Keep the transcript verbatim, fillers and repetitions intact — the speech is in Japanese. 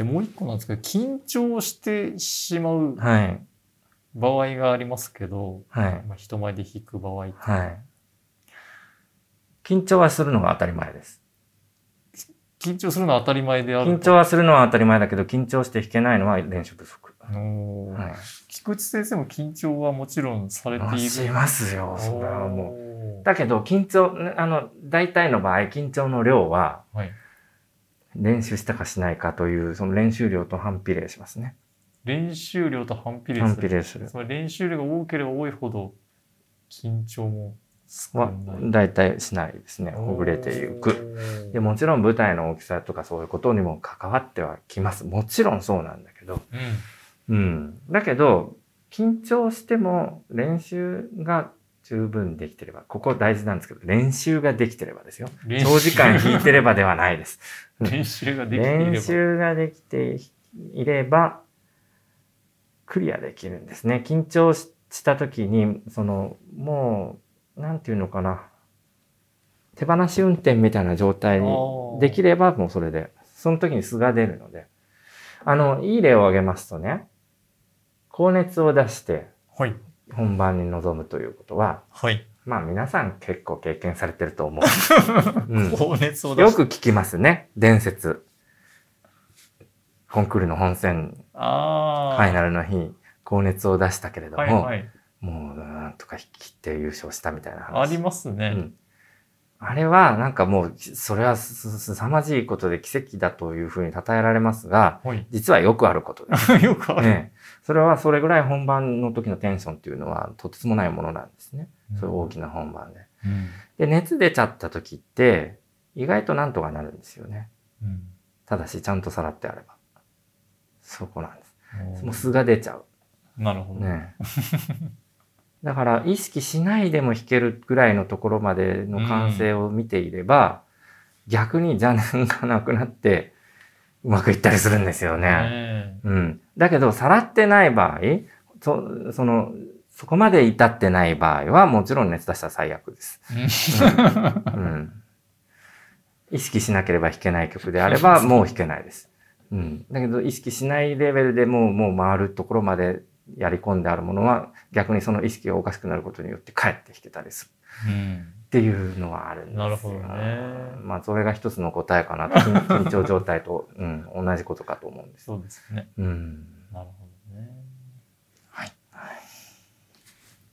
でもう一個なんですけど、緊張してしまうはい場合がありますけど、 はいまあ、人前で弾く場合って、 はい。緊張はするのが当たり前です。 緊張するのは当たり前である。 緊張はするのは当たり前だけど、緊張して弾けないのは練習不足。 おー、 はい。 菊池先生も緊張はもちろんされている。 しますよ、それはもう。 う。 だけど、緊張、あの、大体の場合、緊張の量は、 はい。 練習したかしないかという、その練習量と反比例しますね。 練習量と反比例する。 反比例する。 つまり練習量が多ければ多いほど、緊張も少はない。 大体しないですね。ほぐれていく。でもちろん舞台の大きさとかそういうことにも関わってはきます。もちろんそうなんだけど。 うん。 うん。だけど、緊張しても練習が十分できてれば、ここ大事なんですけど、練習ができてればですよ。長時間弾いてればではないです。 練習ができていれば。 練習ができていれば、クリアできるんですね。緊張した時に、その、もう、なんていうのかな。手放し運転みたいな状態にできればもうそれで、その時に素が出るので。あの、いい例を挙げますとね、高熱を出して本番に臨むということは、 はい、 まあ皆さん結構経験されてると思う。 うん、高熱を出してよく聞きますね、伝説。コンクールの本戦、ファイナルの日、高熱を出したけれども、はいはい、もうなんとか引き切って優勝したみたいな話。 ありますね。うんあれはなんかもうそれはすさまじいことで奇跡だというふうに称えられますが、はい、実はよくあることです。 よくある、 ね。それはそれぐらい本番の時のテンションっていうのはとてつもないものなんですね。うん、そういう大きな本番で、うん。で、熱出ちゃった時って意外となんとかなるんですよね。うん、ただしちゃんとさらってあれば。そこなんです。もう素が出ちゃう。 なるほど。ねだから意識しないでも弾けるぐらいのところまでの完成を見ていれば、うん、逆に邪念がなくなってうまくいったりするんですよね。うん。だけど、さらってない場合、そ、その、そこまで至ってない場合は、もちろん熱出したら最悪です。うんうん、意識しなければ弾けない曲であれば、もう弾けないです。うん。だけど、意識しないレベルでもう、もう回るところまでやり込んであるものは逆にその意識がおかしくなることによってかえって弾けたりする、うん、っていうのはあるんですよ。 なるほどね。 まあそれが一つの答えかなと。緊張状態と、うん、同じことかと思うんです。 そうですね。 うん。 なるほど。